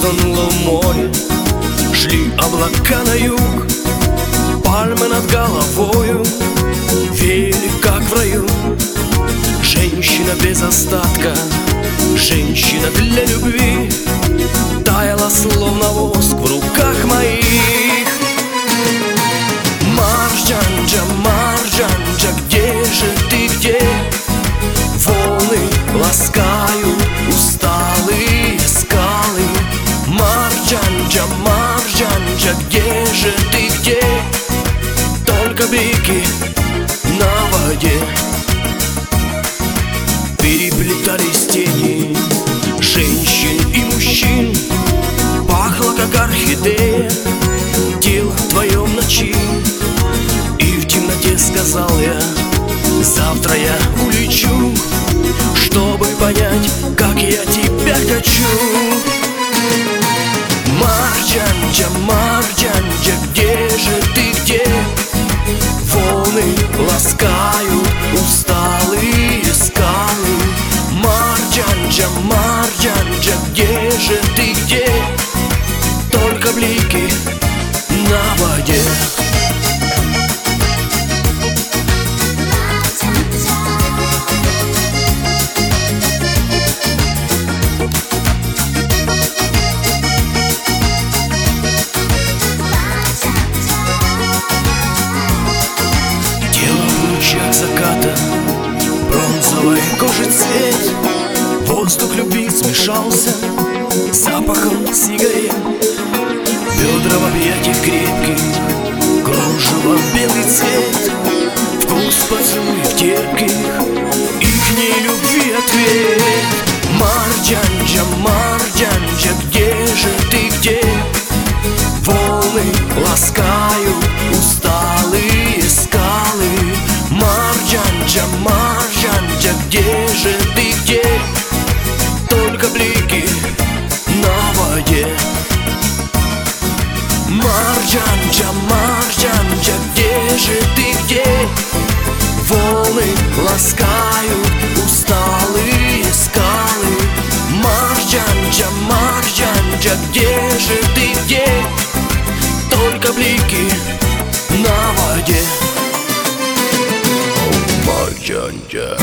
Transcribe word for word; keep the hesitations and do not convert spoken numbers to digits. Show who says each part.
Speaker 1: тонуло в море. Шли облака на юг, пальмы над головою веяли, как в раю. Женщина без остатка, женщина для любви, таяла, словно воск в руках моих. Марджанджа, Марджанджа, где же ты, где? Волны ласкают усталые скалы. Марджанджа, Марджанджа, где же ты, где? Только блики на воде. Переплетались тени женщин и мужчин, пахло, как орхидея, тело твое в ночи. И в темноте сказал я: завтра я улечу, чтобы понять, как я тебя хочу. Марджанджа, Марджанджа, где же ты, где? Волны ласкают усталые скалы. Марджанджа, Марджанджа, где же ты, где? Только блики на воде. Заката, бронзовой кожи цвет, воздух любви смешался с запахом сигарет. Бедра в объятиях крепких, кружево белый цвет, вкус поцелуев терпких, ихней любви ответ. Марджанджа, Марджанджа, где же ты, где? Волны ласкают усталые скалы. Марджанджа, Марджанджа, где же ты, где? Только блики на воде. Марджанджа, Марджанджа, где же ты, где? Волны ласкают усталые скалы. Марджанджа, Марджанджа, где же ты, где? Только блики на воде. Марджанджа.